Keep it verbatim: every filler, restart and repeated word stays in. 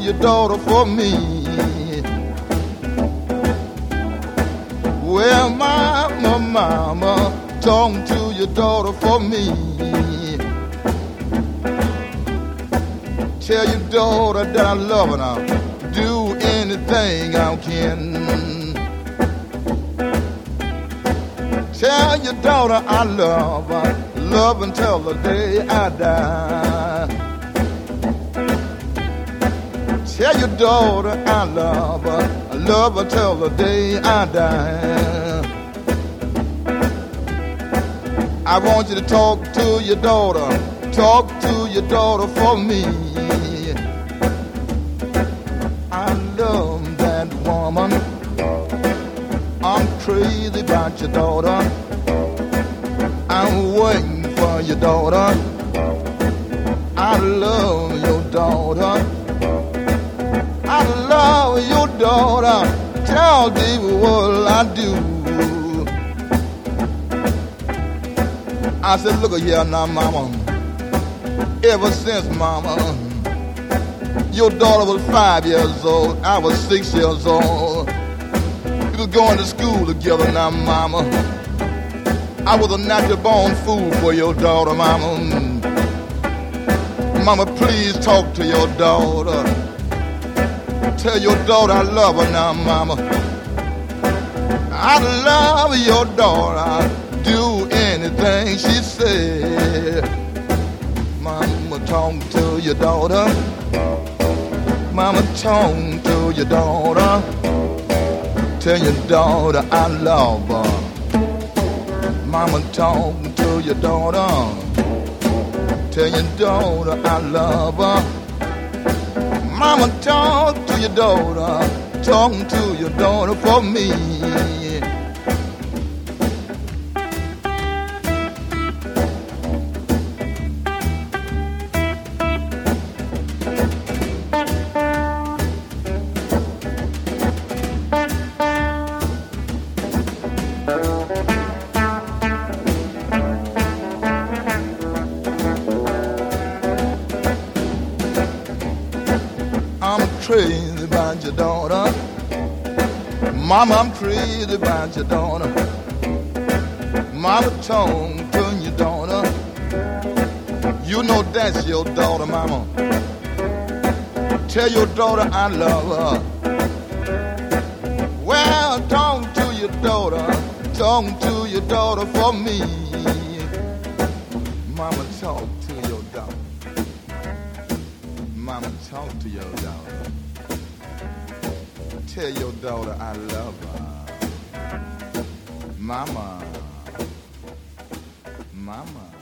your daughter for me. Well, mama, mama, talk to your daughter for me. Tell your daughter that I love her now. Do anything I can. Tell your daughter I love her. Love until the day I die. Tell your daughter I love her. I love her till the day I die. I want you to talk to your daughter. Talk to your daughter for me. I love that woman. I'm crazy about your daughter. I'm waiting for your daughter. I love your daughter. I love your daughter. Tell me what I do. I said, look here now, mama. Ever since, mama, your daughter was five years old, I was six years old. We was going to school together now, mama. I was a natural born fool for your daughter, mama. Mama, please talk to your daughter. Tell your daughter I love her now, mama. I love your daughter. I'll do anything she said. Mama, talk to your daughter. Mama, talk to your daughter. Tell your daughter I love her. Mama, talk to your daughter. Tell your daughter I love her. Mama, talk to your daughter. Talk to your daughter for me. I'm crazy about your daughter. Mama, I'm crazy about your daughter. Mama, talk to your daughter. You know that's your daughter, mama. Tell your daughter I love her. Well, talk to your daughter. Talk to your daughter for me. Mama, talk to your daughter. Mama, talk to your daughter. Tell your daughter I love her. Mama, mama.